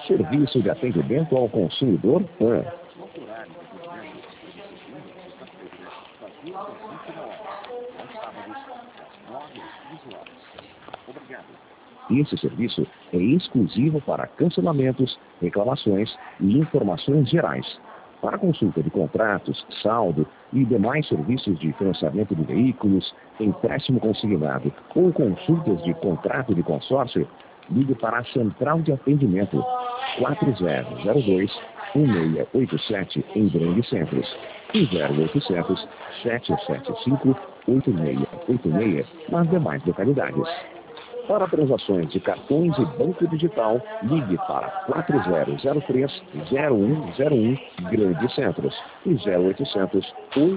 Serviço de atendimento ao consumidor PAN. Esse serviço é exclusivo para cancelamentos, reclamações e informações gerais. Para consulta de contratos, saldo e demais serviços de financiamento de veículos, empréstimo consignado ou consultas de contrato de consórcio, ligue para a Central de Atendimento 4002-1687 em grandes centros e 0800 775 8686 nas demais localidades. Para transações de cartões e banco digital, ligue para 4003-0101 Grandes Centros e 0800